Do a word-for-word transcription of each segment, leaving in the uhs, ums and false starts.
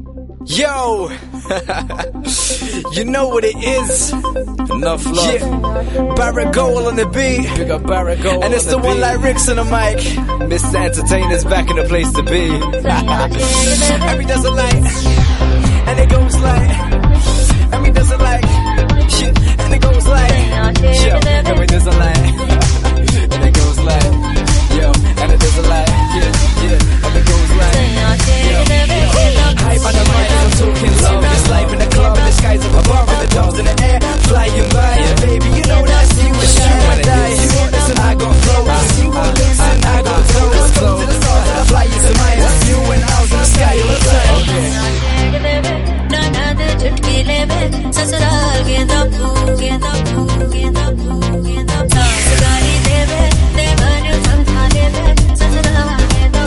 Yo, you know what it is. Enough love. Yeah, Barrett Gold on the beat. Big up Barrett Gold. And it's the, the one like Rick's on the mic. Mister Entertainer's back in the place to be. Every does a light, and it goes like. Every does a light, shit, and it goes like. Yo, every does a light, and it goes like. Yo, and it does a light, yeah, yeah, and it goes like. Yo, hype on the mic, I'm talking love. It's life in the club, and the skies up above, and the dogs in the air flying by. And baby, you know that's you, it's true when I die. You want this and I got flows. You want this and I got toes. Close to the stars and I fly you to mine. That's you and I was in the sky all the time. ससुराल गेंदा फूल गेंदा फूल गेंदा फूल गेंदा गाली देवे देवर समझा देवे ससुराल गेंदा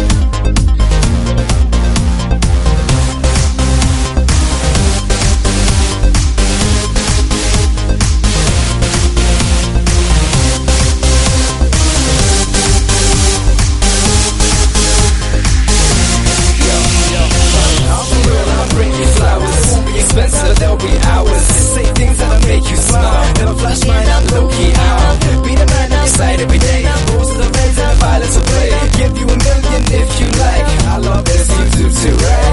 Expensive, there'll be hours. Say things that'll make you smile. Never flash mine, I'm low-key out. Be the man on your side every day. Rose to the rays and violence will play. Give you a million if you like. I love this, you do too, right?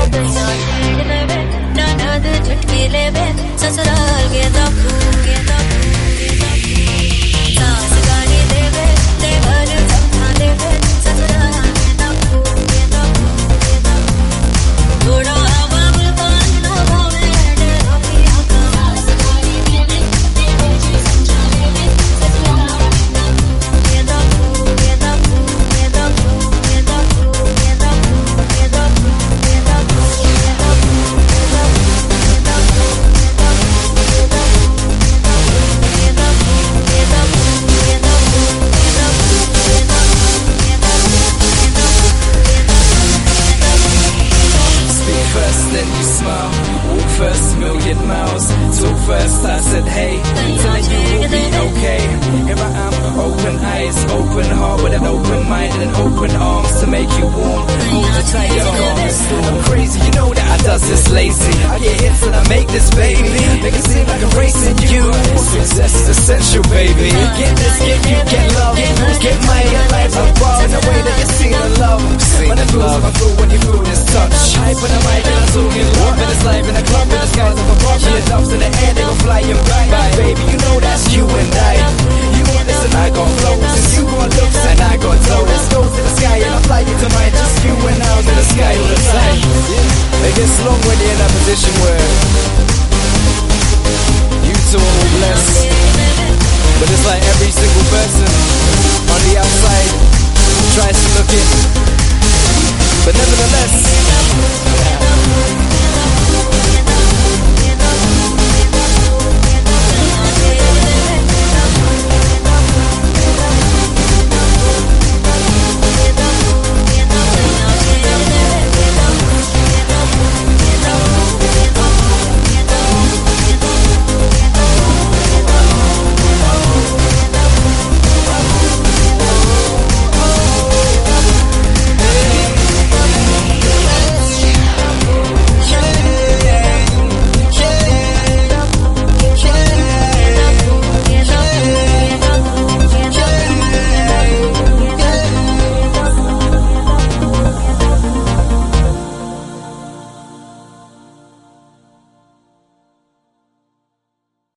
Then you smile, walk first, million miles. Talk first, I said hey, telling you will be okay. Here I am, open eyes, open heart with an open mind and open arms to make you warm. Hold the tight, calm the storm. I'm crazy, you know that I does this lazy. I get hits and I make this baby. Make it seem like I'm racing you. Success is essential, baby. Get this, get you, get love. Get money, get life above. In the way that you see the love. When it feels my flow, when you feel this touch. Hype on the mic and I'm talking love. And it's live in the club, and the skies up above. Yeah, doves in the air, they gon' flying by. Baby, you know that's you and I. You want this and I got flows. And you got looks and I got dough. Let's go to the sky and I'll fly you to mine. Just you and I was in the sky all the time. Yeah. It gets long when you're in that position where you two are all blessed. But it's like every single person on the outside tries to look in. But nevertheless,